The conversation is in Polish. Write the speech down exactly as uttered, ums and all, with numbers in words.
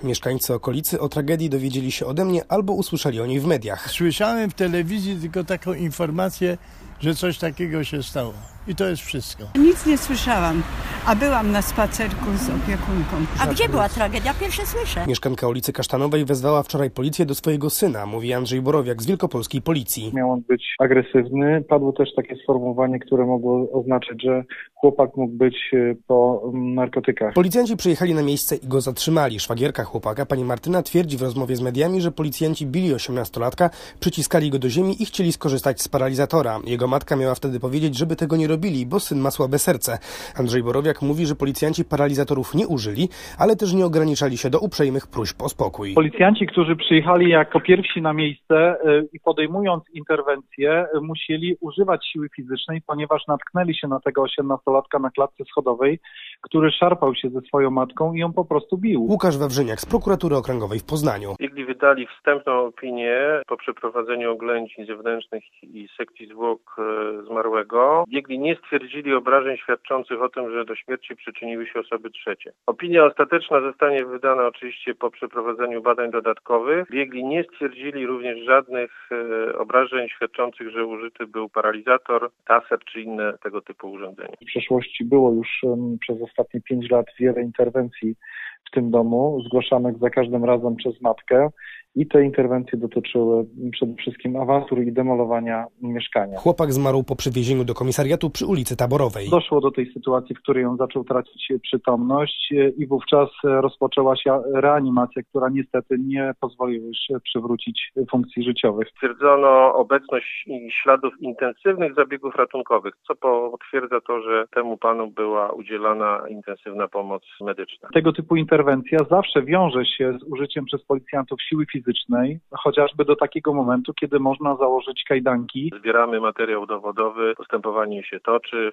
Mieszkańcy okolicy o tragedii dowiedzieli się ode mnie albo usłyszeli o niej w mediach. Słyszałem w telewizji tylko taką informację, że coś takiego się stało. I to jest wszystko. Nic nie słyszałam, a byłam na spacerku z opiekunką. A gdzie była tragedia? Pierwsze słyszę. Mieszkanka ulicy Kasztanowej wezwała wczoraj policję do swojego syna, mówi Andrzej Borowiak z wielkopolskiej policji. Miał on być agresywny. Padło też takie sformułowanie, które mogło oznaczać, że chłopak mógł być po narkotykach. Policjanci przyjechali na miejsce i go zatrzymali. Szwagierka chłopaka, pani Martyna, twierdzi w rozmowie z mediami, że policjanci bili osiemnastolatka, przyciskali go do ziemi i chcieli skorzystać z paralizatora. Jego matka miała wtedy powiedzieć, żeby tego nie robili, bo syn ma słabe serce. Andrzej Borowiak mówi, że policjanci paralizatorów nie użyli, ale też nie ograniczali się do uprzejmych próśb o spokój. Policjanci, którzy przyjechali jako pierwsi na miejsce i podejmując interwencję, musieli używać siły fizycznej, ponieważ natknęli się na tego osiemnastolatka na klatce schodowej, który szarpał się ze swoją matką i ją po prostu bił. Łukasz Wawrzyniak z Prokuratury Okręgowej w Poznaniu. Biegli wydali wstępną opinię po przeprowadzeniu oględzin zewnętrznych i sekcji zwłok zmarłego. Biegli nie stwierdzili obrażeń świadczących o tym, że do śmierci przyczyniły się osoby trzecie. Opinia ostateczna zostanie wydana oczywiście po przeprowadzeniu badań dodatkowych. Biegli nie stwierdzili również żadnych e, obrażeń świadczących, że użyty był paralizator, taser czy inne tego typu urządzenia. W przeszłości było już um, przez ostatnie pięć lat wiele interwencji w tym domu, zgłaszanych za każdym razem przez matkę. I te interwencje dotyczyły przede wszystkim awantur i demolowania mieszkania. Chłopak zmarł po przywiezieniu do komisariatu przy ulicy Taborowej. Doszło do tej sytuacji, w której on zaczął tracić przytomność i wówczas rozpoczęła się reanimacja, która niestety nie pozwoliła już przywrócić funkcji życiowych. Stwierdzono obecność śladów intensywnych zabiegów ratunkowych, co potwierdza to, że temu panu była udzielana intensywna pomoc medyczna. Tego typu interwencja zawsze wiąże się z użyciem przez policjantów siły fizycznej, chociażby do takiego momentu, kiedy można założyć kajdanki. Zbieramy materiał dowodowy, postępowanie się toczy.